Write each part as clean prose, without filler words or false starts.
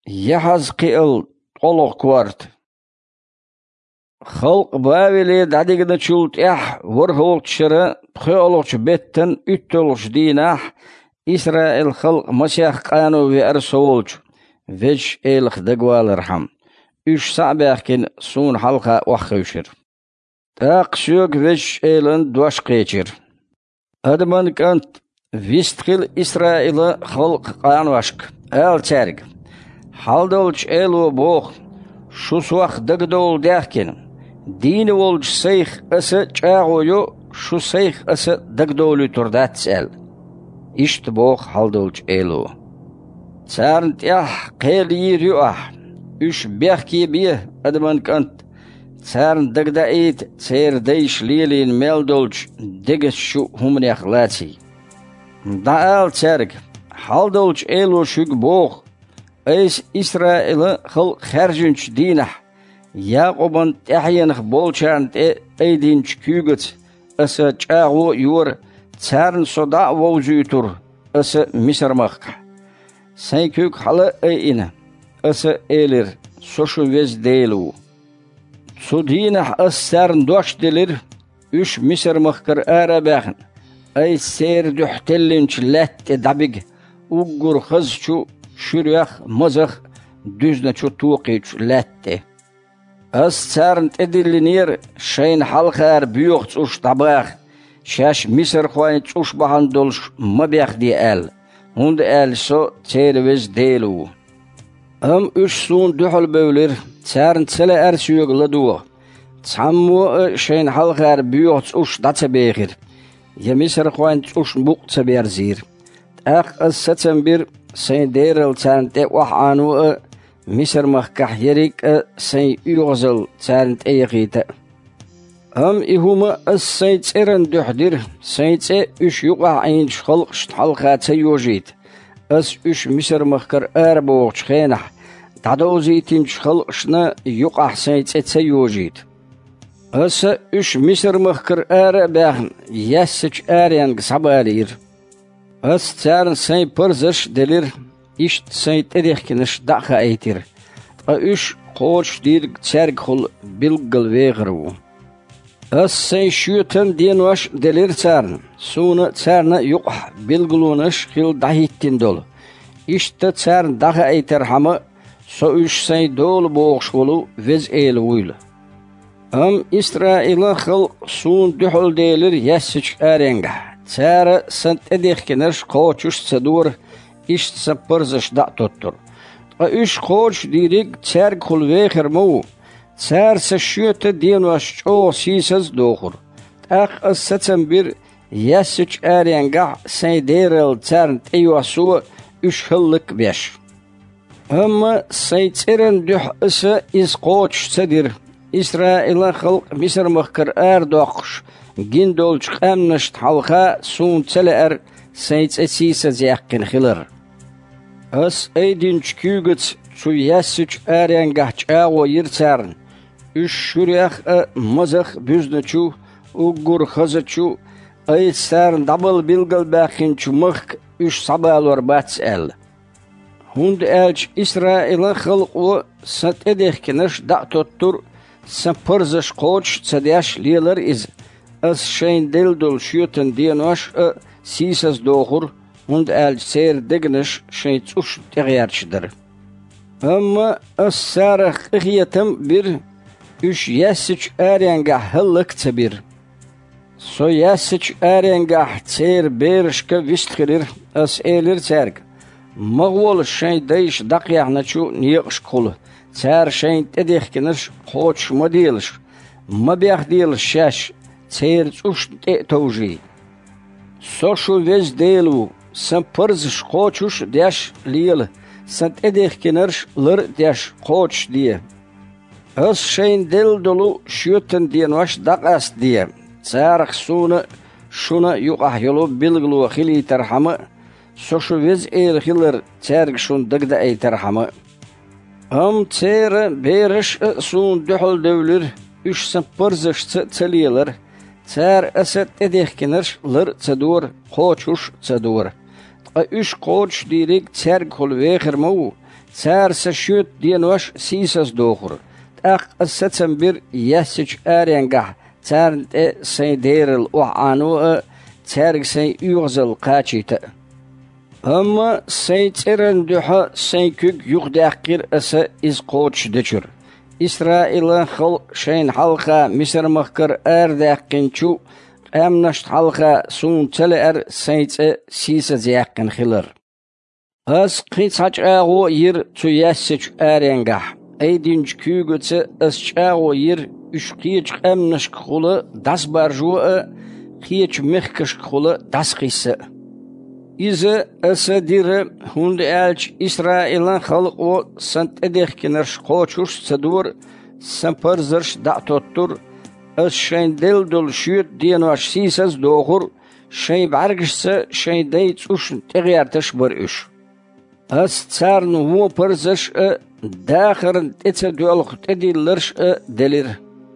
Yahazqiel qoloq quart. Xalq Bavili dadigina chult vorholqchira pxoloqch betten üttolqch dinah Israel xalq Masih qanu ve arsolch vech elx dagwalarham. Üç sabahkin sun halqa waqhuşir. Taq şök vech elen duaş qeçir. Adman kant vistqil Israel xalq qanvaşk. El çerg. Haldolç elu boq. Şu suaq dagdol derken. Dini olç seyx ası çağoyu şu seyx ası dagdolü turdatsel. İşt boq haldolç elu. Çarnt qel yirüah. Üç behki bi adman kant. Çarn dagda eet cer deyş lilin meldolç diges şu humnях lati. Da el çerg. Haldolç elu şük boq. Eis Israel'ı xal xerjünç dinah. Yaqoban tahyanıq bolçant eydinç kügüt. Asa çağu yor çarn soda vozütur. Asa misarmaq. Sen kük halı eyine. Asa elir. Soşu vez deylu. Su dinah as çarn doş dilir. Üç misarmaqkır arabağın. Ay ser dühtellinç lette dabig. Uggur xızçu şürüyaq mazaq düzne çu tuqiç lette. As çarnt edillinir şeyin halqar büyüqç uş tabaq. Şaş misir xoyn uş bahan dolş mabaq di el. Hund el so çervez deylu. Üç sun dühül bövlir çarnt sele ersüyüq laduq. Çammu şeyin halqar büyüqç uş datsa beğir. Ya misir xoyn uş muqtsa berzir. Aq as saçan bir sen derel çarnt wah anu misir mahkah yerik sen uyozal çarnt eyqita. İhuma as sen çeren dühdir sen çe üç yuqa ayn xalq halqa çayojit. As üç misir mahkar arboq xenah. Dadozitin xalqna yuqa sen çe çayojit. As üç misir mahkar arbaq yassıç aryan sabalir. As çarn sen pırzış delir, işt sen tedekiniş dağa eytir. Üç qoç dir çergul bilgil veğru. As sen şüten dinvaş delir çarn. Sunu çarna yuq bilgulunuş hil dahittin dolu. İşte çarn dağa eytir hamı, so üç sen dolu boğuşulu vez el uylu. İsrail'a xal sun dühül delir yassıç arenga. Çara sant edekkinir qoçuş sadur işt sapırzış da tuttur. Üç qoç dirik çerg kul veğirmu. Çarsa şüte dinvaş ço sisaz doğur. Aq as saçan bir yassıç arenga sen derel çarn eyvasu üç hıllık beş. Ama sen çeren düh ısı iz qoç sadir. İsrail'a xalq misir mahkar doqş. Gindolç qamnışt halqa sun çeler seyç esisa ziyaqin xilir. As eydinç kügüt su yassıç arengah çağo yirçarn. Üç şüriyaq mazaq büznüçü, uggur xazıçü, aytsarn dabıl bilgil baqinçü mıhk üç sabalor bats el. Hund elç İsrail'a xalqu sat edekiniş da tuttur, sapırzış qoç çadaş liler iz. As şeyin dildol şüten dinvaş sisas doğur und el ser digniş şey uş tegiyarçıdır. Ama as sarıx ihiyetim bir üç yassıç arengah hıllık bir. So yassıç arengah ser berişke vistkirir as elir çerg. Mağvol şey deyiş daqyahna çu niyeqiş kulu. Çar şeyin tedekiniş qoç modeliş. Mabiyah değil şaş. Çeyr uş tevji. Soşu vez delu. Sen pırzış qoçuş deş liyel. Sen edekkinir lir deş qoç diye. As şeyin del dolu şüten dinvaş daqas diye. Çarıq sunu şuna yuqah yolu bilgilu xili terhamı. Soşu vez el xilir çarıq şun dıgda ey terhamı. Çeyr beriş sun dühül devlir. Üç sen pırzış çeliyeler. Çar asat edekkinir lir çadur qoçuş çadur. Üç qoç dirik çerg kul veğirmu. Царса шют динош сисас дохур. Так ассацам бир ясич аренгах. Царн сейдерл уану царг сей югзал qachita. Amma сей церен духа сей күг юхдақир аса из qoch дечур. Исраила хал шейн халqa Миср махкар ардақинчу амнаш халqa сун целер сейце сиса зяқин хилар. As qitsachaqo yir tu yassich arenga. Eydinch kügütse as chaqo yir üşqich amnash khula das barju qich mehkish khula das qisse. Ize asadir hund elch Israelan khalq o sant edekiner qochush sadur samperzersh da'tottur as shaindel dol shut dienwash sisas dogur shay bargishse shay deyts ush tegyartash bar ush. As царн во перзеш дахрн эце дуалх тедилерш делир.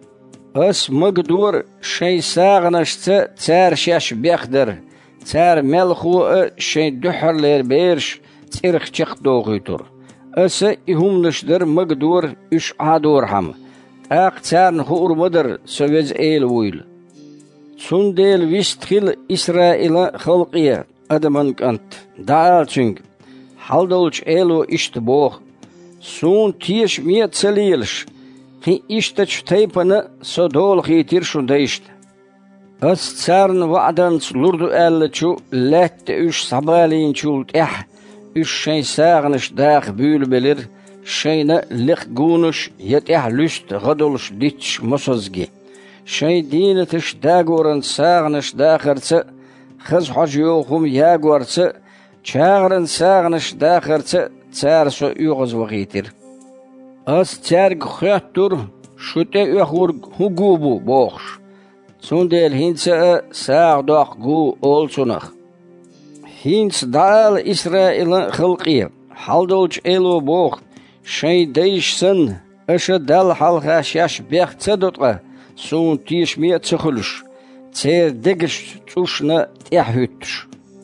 As магдур шей сагнашце цар шаш бяхдер. Цар мелху шей духрлер берш цирх чик догуйтур. As ихумныштер магдур үш адорхам. Ак царн хурмадер совез эйл вуйл. Сундел вистхил Исраила халқия адаман кант. Даалчинг Haldolch elo ist boch. Sun tisch mir zelilsch. Hi ishtach teipane so dol hitir shundeist. As tsarn wa'dans lurdu elchu let üş sabalin chult üş şey sagnish dag bülbelir şeyne lik gunush yet lüst gadolsh ditch mosozgi. Şey dinetish dagoran sagnish dagertse khaz hajyohum yagwartse Çağırın sağınış dağırtı çağırsa uyğuz vaqitir. Az çağırg xuyattur, şüte uyğur hugubu boğuş. Sundel hinse sağdaq gu olsunaq. Hins dağıl İsrail'in xılqiy, haldolç elu boğ, şey deyişsin, ışı dal halqa şaş bəxtsə dotqa, sun tişmiyə çıxılış, çər degiş çuşna təhüttüş.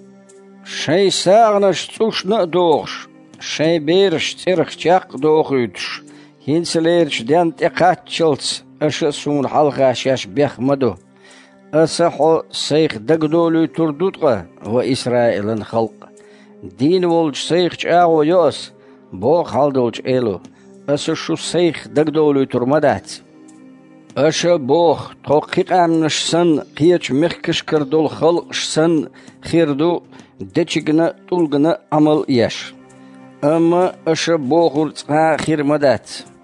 Şey sağnaş çuşna doğuş, şey beriş çirxçaq doğuyduş. Hinselerç dent eqatçılç, aşı sun halqa şaş bəxmadu. Asa ho seyx dagdolu turdutqa ve İsrail'in xalq. Din volç seyxç ağo yos, bo xaldolç elu. Asa şu seyx dagdolu turmadat. Aşı bo toqiq amnışsan, qiyaç mexkışkırdol xalqşsan, xirdu, Deçigine tulgına amal yaş. Ama aşı boğur tığa xirmadat.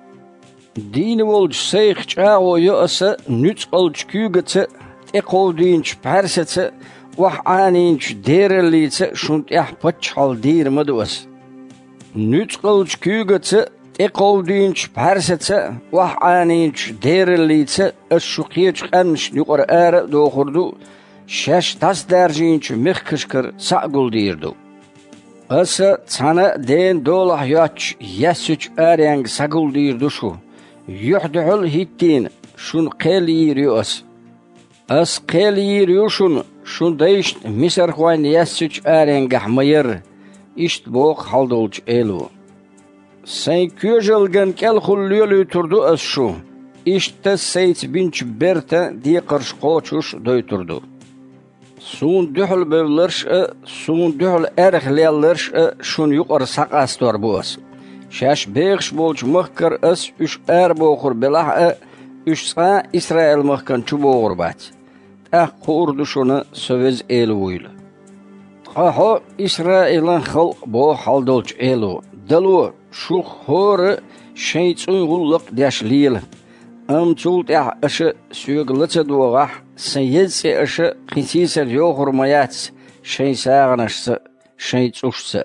Dini volç seyx çağo yosa nüç olç kügetse teqovdinç persetse vah aninç derelitse şunt paçal dirmaduas. Nüç olç kügetse teqovdinç persetse vah aninç derelitse aşuqiyeç qanmış yuqar ara doğurdu. Şaş tas derjinç mexkışkır sağgul dirdu. Asa sana den dolah yaç yasüç areng sağgul dirdu şu. Yuhdul hittin şun qel yiriyoruz. As qel yiriyorsun şun deyişt misar xuan yasüç areng ahmayır. İşt boq haldolç elu. Sen köjelgen kel xulliyolu turdu as şu. İşte seyt binç berta diye qarş qoçuş doyturdu. Sun dühül bevlerş, sun dühül erhlellerş, şun yuqar saqastor boğaz. Şaş beğş bolç mıhkar as üç boğur belah, üç sağa İsrail mıhkan çuboğur bat. Qurdu şunu sövez elu uylu. Qaho İsrail'in xalq bo haldolç elu. Dalu şu xore şeytsun gulluq deşliyel. Amçult aşı sügülüce doğaq, seyetse aşı qinsiser yoğurmayats, şey sağınışsı, şey çuşsı.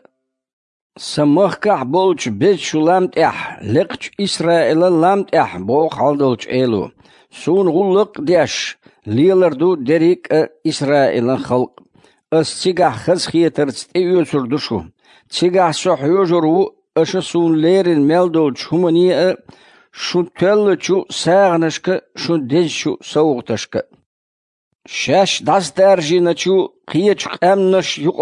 Samıqqa bolç bet şulamt liqç İsrail'in lamt boğ haldolç elu. Sun gulluq deş, liyelerdu derik İsrail'in xalq. As çigah xız xiyetırç eyösürdü şu. Çigah sohyojuru aşı sunlerin meldolç humaniye şu tellçu sağnışkı şu dezçu soğuktaşkı. Şaş das derjinaçu qiyeç amnaş yuqarı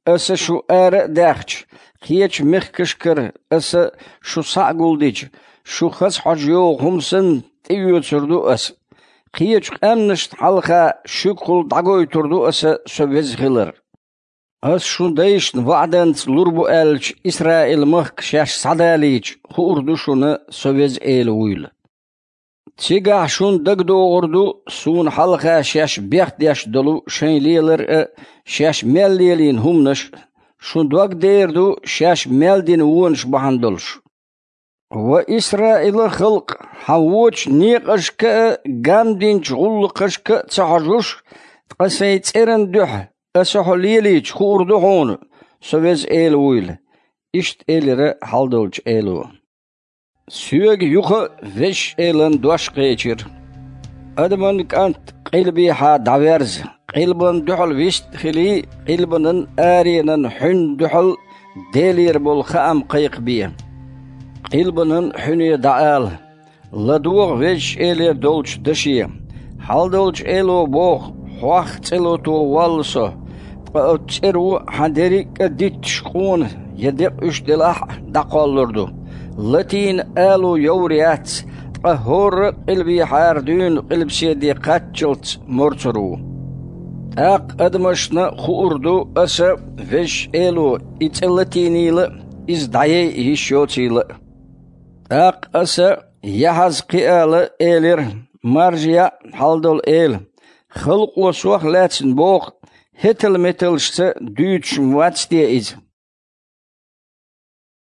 أس شو داخش خيج مخكشكر أس شو ساقولديج شو خس حجيو همسن تيو تردو أس خيج أمنشت حلقة شكل دعوي تردو أس سوفيز خلر أس شو دايش وعدنت لوربو ألج إسرائيل مخك شاش صداليج خوردو شون سوفيز ويل تيجا شون دقدو غردو سون حلقة شاش بيخت داش دلو شين ليلر شاش ميل ليلين همنش شون دوق ديردو شاش ميل دين ونش بحندلش وإسرائيل خلق حووش نيقشك قامدين شغلقشك تحجوش تقسيت إيران دوح أسحو ليليج خوردو هون سويز ويل إشت إيلر حالدولج إيلو سيوغ يوخ فيش إيلان دوش قيچر أدمان كانت قلبي حا دعويرز قلبان دوحل ويشت خلي قلبان آرينان حن دوحل ديلير بول خام قيق بيه قلبان حني دعال لدوغ فيش إيلر دولج دشيه حال دولج إيلو بوخ حواخ تلو تو والسو تيرو حدريك ديت شقون يدق اشتلاح دقالردو لاتين آلو يوريات قهور قلبي حاردون قلب سيدي قاتشلت مرترو اق ادمشنا خوردو اسا فيش إلو اتلتينيل ازدعي يشوتيل اق اسا يحز قيال إلير مرجيا حالدول إل خلق وسوخ لاتسن بوخ هتل متلشت دوتش مواتستي إز